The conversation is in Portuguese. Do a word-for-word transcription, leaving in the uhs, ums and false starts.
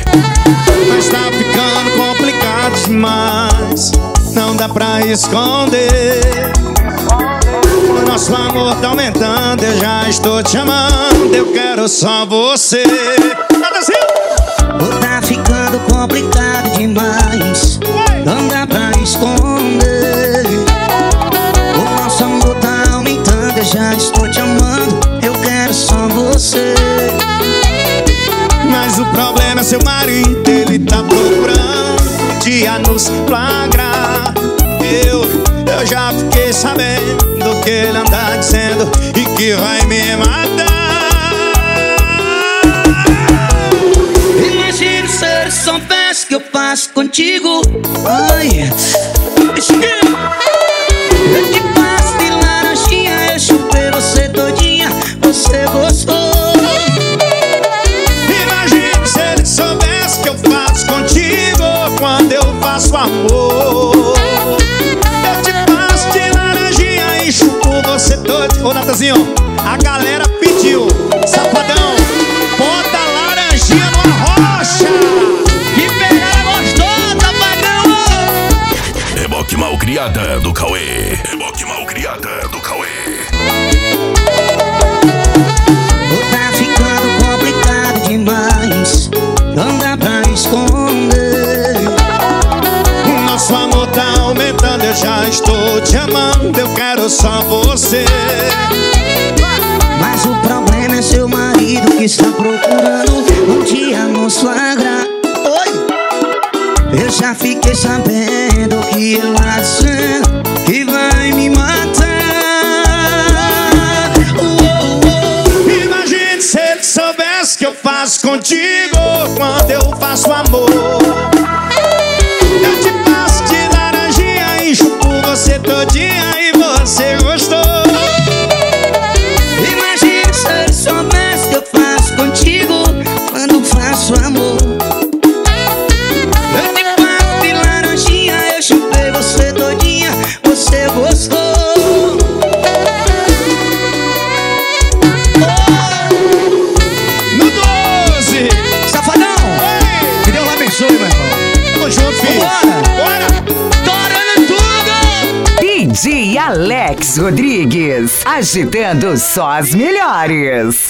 Mas tá ficando complicado demais, não dá pra esconder. O nosso amor tá aumentando, eu já estou te amando, eu quero só você. Tá ficando complicado demais, não dá pra esconder. O nosso amor tá aumentando, eu já estou te amando, eu quero só você. Mas o problema é seu marido, ele tá procurando um dia nos flagrar. Eu, eu já fiquei sabendo que ele anda dizendo e que vai me matar. Imagina se ele soubesse que eu faço contigo. Ai, eu te passo de laranjinha, eu chupei você todinha, você gostou. Imagina se ele soubesse que eu faço contigo quando eu faço amor. Eu te passo de laranjinha e chupo você todo. Ô Natanzinho, a galera pediu, safadão, bota laranjinha numa rocha. Que pegada gostosa, padrão. Reboque Malcriada do Cauê. Reboque Malcriada do Cauê. Tá ficando complicado demais, não dá pra esconder. O nosso amor tá aumentando, eu já estou te amando, eu quero só você. Mas o problema é seu marido que está procurando um dia nos flagrar. Oi! Eu já fiquei sabendo que ele tá dizendo que vai me matar. Uou, uou. Imagine se ele soubesse que eu faço contigo quando eu faço amor. Eu te passo de laranjinha e chupo você todinha e você gostou. Imagina se ele soubesse que eu faço contigo quando faço amor. Eu te passo de laranjinha, eu chupei você todinha, você gostou. No doze! Safadão! Ei! Que Deus abençoe, meu irmão. Tamo junto, filho! Bora! Bora! Torando tudo! D J Alex Rodrigues, agitando só as melhores.